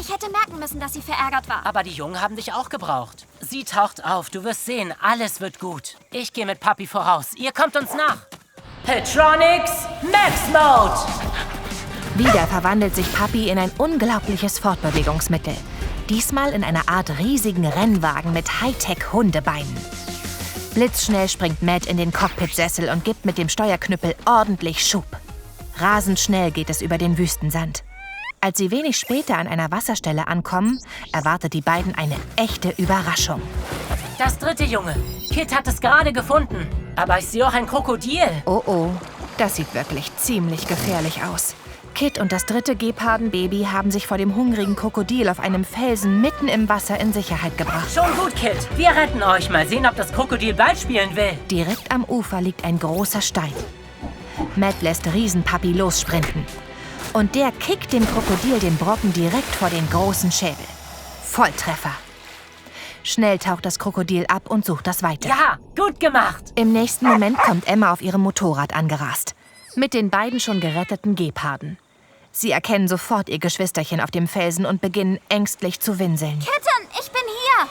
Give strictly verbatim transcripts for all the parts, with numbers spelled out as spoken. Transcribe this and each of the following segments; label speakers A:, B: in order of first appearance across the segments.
A: Ich hätte merken müssen, dass sie verärgert war.
B: Aber die Jungen haben dich auch gebraucht. Sie taucht auf, du wirst sehen, alles wird gut. Ich gehe mit Papi voraus, ihr kommt uns nach. Petronics Max Mode!
C: Wieder verwandelt sich Papi in ein unglaubliches Fortbewegungsmittel. Diesmal in einer Art riesigen Rennwagen mit Hightech-Hundebeinen. Blitzschnell springt Matt in den Cockpitsessel und gibt mit dem Steuerknüppel ordentlich Schub. Rasend schnell geht es über den Wüstensand. Als sie wenig später an einer Wasserstelle ankommen, erwartet die beiden eine echte Überraschung.
B: Das dritte Junge. Kit hat es gerade gefunden. Aber ich sehe auch ein Krokodil.
C: Oh oh, das sieht wirklich ziemlich gefährlich aus. Kit und das dritte Gepardenbaby haben sich vor dem hungrigen Krokodil auf einem Felsen mitten im Wasser in Sicherheit gebracht.
B: Schon gut, Kit. Wir retten euch. Mal sehen, ob das Krokodil Ball spielen will.
C: Direkt am Ufer liegt ein großer Stein. Matt lässt Riesenpapi lossprinten. Und der kickt dem Krokodil den Brocken direkt vor den großen Schädel. Volltreffer. Schnell taucht das Krokodil ab und sucht das Weite.
B: Ja, gut gemacht.
C: Im nächsten Moment kommt Emma auf ihrem Motorrad angerast. Mit den beiden schon geretteten Geparden. Sie erkennen sofort ihr Geschwisterchen auf dem Felsen und beginnen ängstlich zu winseln.
A: Kitten, ich bin hier.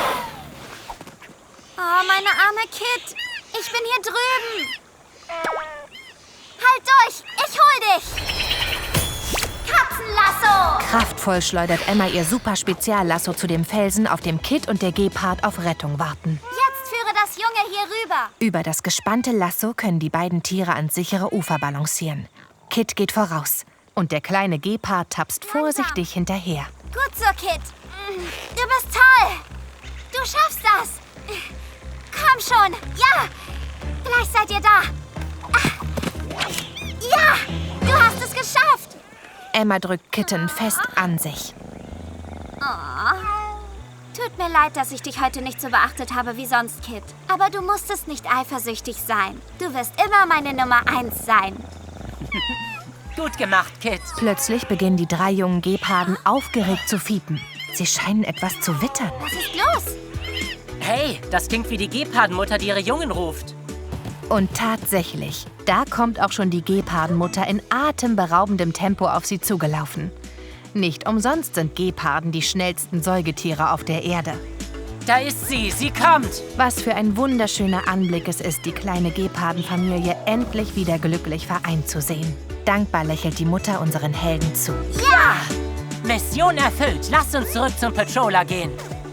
A: Oh, meine arme Kit. Ich bin hier drüben. Halt durch, ich hol dich. Katzenlasso.
C: Kraftvoll schleudert Emma ihr Super-Speziallasso zu dem Felsen, auf dem Kit und der Gepard auf Rettung warten.
A: Jetzt führe das Junge hier rüber.
C: Über das gespannte Lasso können die beiden Tiere ans sichere Ufer balancieren. Kit geht voraus und der kleine Gepard tapst vorsichtig hinterher.
A: Gut so, Kit. Du bist toll. Du schaffst das. Komm schon. Ja, gleich seid ihr da. Ja, du hast es geschafft.
C: Emma drückt Kitten fest an sich.
A: Oh. Tut mir leid, dass ich dich heute nicht so beachtet habe wie sonst, Kit. Aber du musstest nicht eifersüchtig sein. Du wirst immer meine Nummer eins sein.
B: Gut gemacht, Kit.
C: Plötzlich beginnen die drei jungen Geparden aufgeregt zu fiepen. Sie scheinen etwas zu wittern.
A: Was ist los?
B: Hey, das klingt wie die Gepardenmutter, die ihre Jungen ruft.
C: Und tatsächlich, da kommt auch schon die Gepardenmutter in atemberaubendem Tempo auf sie zugelaufen. Nicht umsonst sind Geparden die schnellsten Säugetiere auf der Erde.
B: Da ist sie, sie kommt.
C: Was für ein wunderschöner Anblick es ist, die kleine Gepardenfamilie endlich wieder glücklich vereint zu sehen. Dankbar lächelt die Mutter unseren Helden zu.
A: Ja!
B: Mission erfüllt. Lasst uns zurück zum Patroller gehen.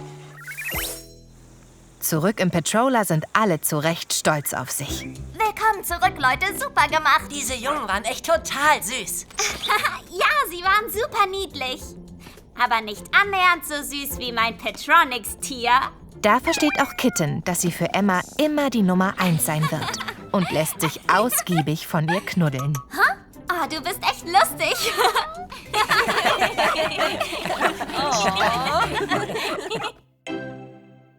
C: Zurück im Patroller sind alle zu Recht stolz auf sich.
A: Willkommen zurück, Leute. Super gemacht.
B: Diese Jungen waren echt total süß.
A: Ja, sie waren super niedlich. Aber nicht annähernd so süß wie mein Petronics-Tier.
C: Da versteht auch Kitten, dass sie für Emma immer die Nummer eins sein wird. Und lässt sich ausgiebig von ihr knuddeln.
A: Hä? Oh, du bist echt lustig. Oh.